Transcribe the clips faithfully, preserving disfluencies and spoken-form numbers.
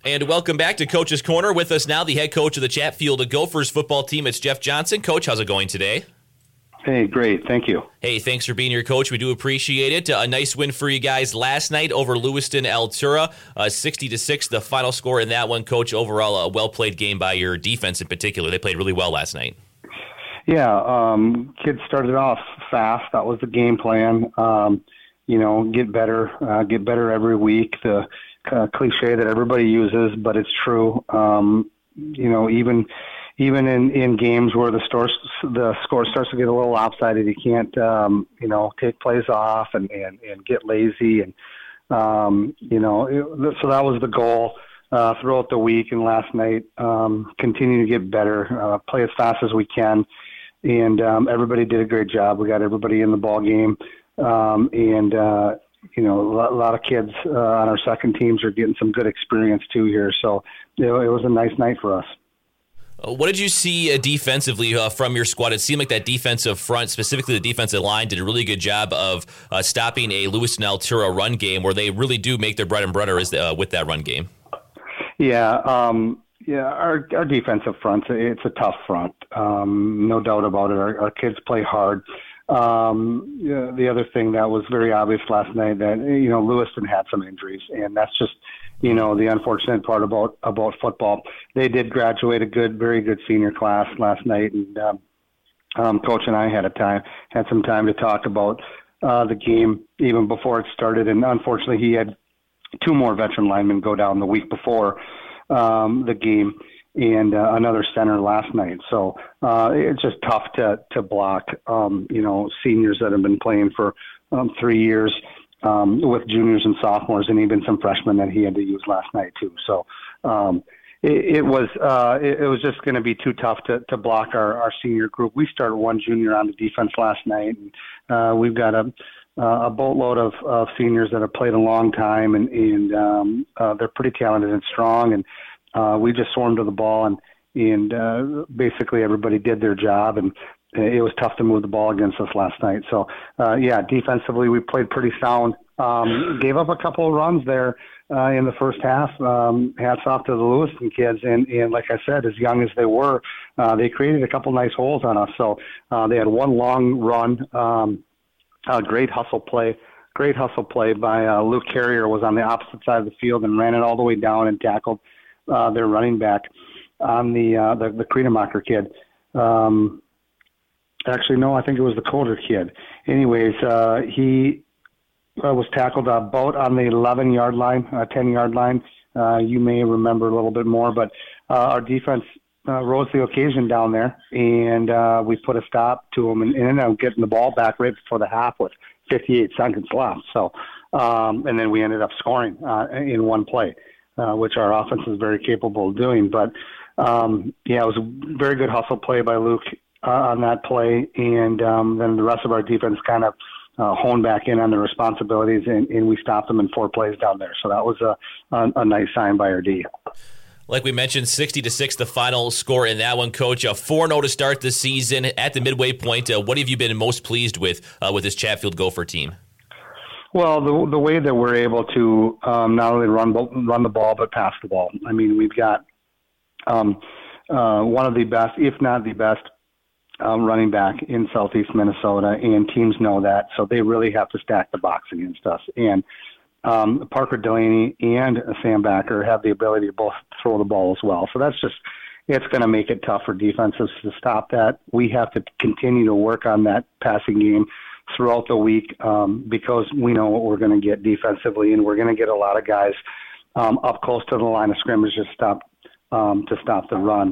And welcome back to Coach's Corner. With us now, the head coach of the Chatfield Gophers football team. It's Jeff Johnson. Coach, how's it going today? Hey, great. Thank you. Hey, thanks for being here, Coach. We do appreciate it. Uh, a nice win for you guys last night over Lewiston Altura, uh, sixty to six, the final score in that one. Coach, overall, a well-played game by your defense in particular. They played really well last night. Yeah, um, kids started off fast. That was the game plan. Um, you know, get better, uh, get better every week. The uh, cliche that everybody uses, but it's true. Um, you know, even even in, in games where the score the score starts to get a little lopsided, you can't um, you know take plays off and, and, and get lazy, and um, you know it, so that was the goal uh, throughout the week and last night. Um, continue to get better, uh, play as fast as we can, and um, everybody did a great job. We got everybody in the ball game, um, and uh, you know a lot of kids uh, on our second teams are getting some good experience too here. So you know, it was a nice night for us. What did you see uh, defensively uh, from your squad? It seemed like that defensive front, specifically the defensive line, did a really good job of uh, stopping a Lewiston Altura run game where they really do make their bread and butter is, uh, with that run game. Yeah, um, yeah. Our our defensive front, it's a tough front, um, no doubt about it. Our, our kids play hard. Um, yeah, the other thing that was very obvious last night that you know Lewiston had some injuries, and that's just you know the unfortunate part about about football. They did graduate a good, very good senior class last night, and um, um, Coach and I had a time had some time to talk about uh, the game even before it started. And unfortunately, he had two more veteran linemen go down the week before um, the game, and uh, another center last night. So uh, it's just tough to to block, um, you know, seniors that have been playing for um, three years um, with juniors and sophomores, and even some freshmen that he had to use last night too. So um, it, it was uh, it, it was just going to be too tough to, to block our, our senior group. We started one junior on the defense last night, and uh, we've got a Uh, a boatload of, of seniors that have played a long time, and, and um, uh, they're pretty talented and strong. And uh, we just swarmed to the ball, and and uh, basically everybody did their job. And it was tough to move the ball against us last night. So uh, yeah, defensively we played pretty sound. Um, gave up a couple of runs there uh, in the first half. Um, hats off to the Lewiston kids, and and like I said, as young as they were, uh, they created a couple nice holes on us. So uh, they had one long run. Um, A great hustle play, great hustle play by uh, Luke Carrier was on the opposite side of the field and ran it all the way down and tackled uh, their running back on the uh, the, the Creedemacher kid. Um, actually, no, I think it was the Colder kid. Anyways, uh, he uh, was tackled about on the eleven-yard line, uh, ten-yard line. Uh, you may remember a little bit more, but uh, our defense Uh, rose the occasion down there, and uh, we put a stop to him and, and ended up getting the ball back right before the half with fifty-eight seconds left. So, um, and then we ended up scoring uh, in one play, uh, which our offense is very capable of doing. But um, yeah, it was a very good hustle play by Luke uh, on that play, and um, then the rest of our defense kind of uh, honed back in on the responsibilities, and, and we stopped them in four plays down there. So that was a, a, a nice sign by our D. Like we mentioned, sixty to six, the final score in that one, Coach. A four and oh to start the season at the midway point. Uh, what have you been most pleased with uh, with this Chatfield Gopher team? Well, the the way that we're able to um, not only run run the ball but pass the ball. I mean, we've got um, uh, one of the best, if not the best, um, running back in Southeast Minnesota, and teams know that, so they really have to stack the box against us. And Um, Parker Delaney and Sam Backer have the ability to both throw the ball as well. So that's just, it's going to make it tough for defenses to stop that. We have to continue to work on that passing game throughout the week um, because we know what we're going to get defensively, and we're going to get a lot of guys um, up close to the line of scrimmage to stop, um, to stop the run.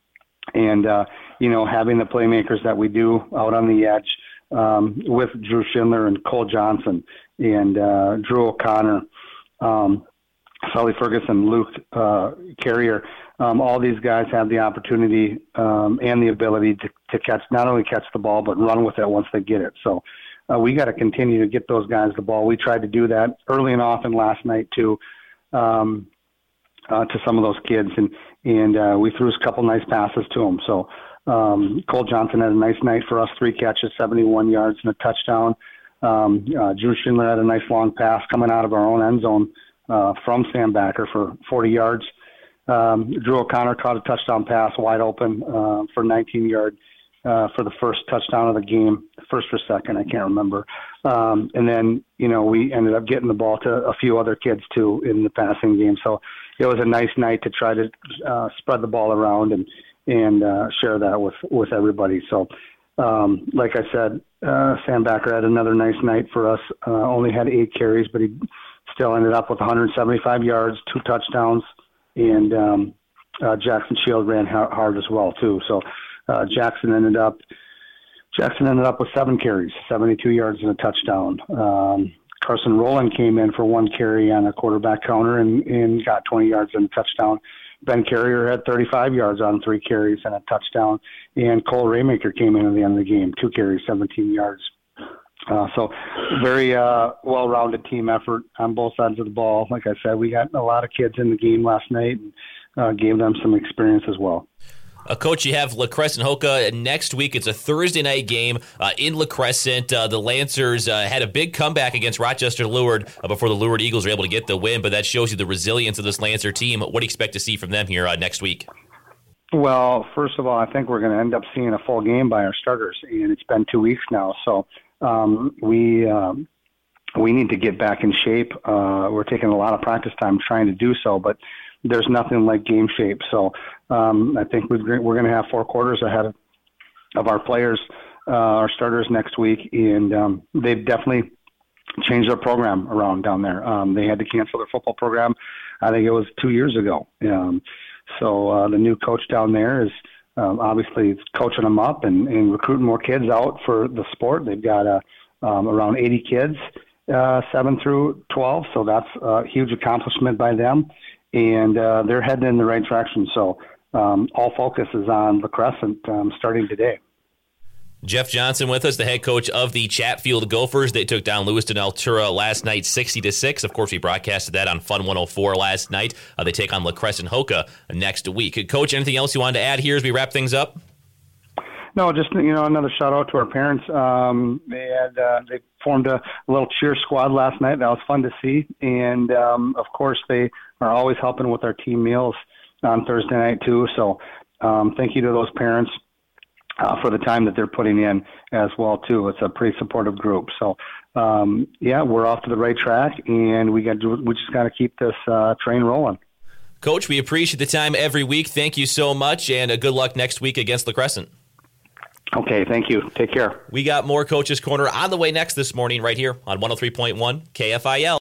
And, uh, you know, having the playmakers that we do out on the edge um, with Drew Schindler and Cole Johnson, and uh, Drew O'Connor, um, Sully Ferguson, Luke uh, Carrier, um, all these guys have the opportunity um, and the ability to, to catch, not only catch the ball, but run with it once they get it. So uh, we got to continue to get those guys the ball. We tried to do that early and often last night too, um, uh, to some of those kids, and and uh, we threw a couple nice passes to them. So um, Cole Johnson had a nice night for us, three catches, seventy-one yards, and a touchdown. Um, uh, Drew Schindler had a nice long pass coming out of our own end zone uh, from Sam Backer for forty yards. um, Drew O'Connor caught a touchdown pass wide open uh, for nineteen yard uh, for the first touchdown of the game, first or second, I can't remember. Um, and then, you know, we ended up getting the ball to a few other kids too in the passing game. So it was a nice night to try to uh, spread the ball around and and uh, share that with, with everybody. So, um, like I said, uh, Sam Backer had another nice night for us. Uh, only had eight carries, but he still ended up with one hundred seventy-five yards, two touchdowns, and um, uh, Jackson Shield ran hard as well too. So uh, Jackson ended up Jackson ended up with seven carries, seventy-two yards and a touchdown. Um, Carson Rowland came in for one carry on a quarterback counter and, and got twenty yards and a touchdown. Ben Carrier had thirty-five yards on three carries and a touchdown. And Cole Raymaker came in at the end of the game, two carries, seventeen yards. Uh, so very uh, well-rounded team effort on both sides of the ball. Like I said, we got a lot of kids in the game last night and uh, gave them some experience as well. Uh, Coach, you have La Crescent Hoka next week. It's a Thursday night game uh, in La Crescent. Uh, the Lancers uh, had a big comeback against Rochester Leward uh, before the Leward Eagles were able to get the win, but that shows you the resilience of this Lancer team. What do you expect to see from them here uh, next week? Well, first of all, I think we're going to end up seeing a full game by our starters, and it's been two weeks now, so um, we um, we need to get back in shape. Uh, we're taking a lot of practice time trying to do so, but there's nothing like game shape. So um, I think we're, we're going to have four quarters ahead of, of our players, uh, our starters next week, and um, they've definitely changed their program around down there. Um, they had to cancel their football program, I think it was two years ago. Um, so uh, the new coach down there is um, obviously coaching them up and, and recruiting more kids out for the sport. They've got uh, um, around eighty kids, uh, seven through twelve, so that's a huge accomplishment by them. And uh, they're heading in the right direction. So um, all focus is on La Crescent um, starting today. Jeff Johnson with us, the head coach of the Chatfield Gophers. They took down Lewiston Altura last night, sixty to six. Of course, we broadcasted that on Fun one oh four last night. Uh, they take on La Crescent Hoka next week. Coach, anything else you wanted to add here as we wrap things up? No, just, you know, another shout out to our parents. Um, they had uh, they formed a little cheer squad last night. That was fun to see, and um, of course they are always helping with our team meals on Thursday night too. So um, thank you to those parents uh, for the time that they're putting in as well too. It's a pretty supportive group. So um, yeah, we're off to the right track, and we got to, we just got to keep this uh, train rolling. Coach, we appreciate the time every week. Thank you so much, and uh, good luck next week against La Crescent. Okay, thank you. Take care. We got more Coach's Corner on the way next this morning right here on one oh three point one K F I L.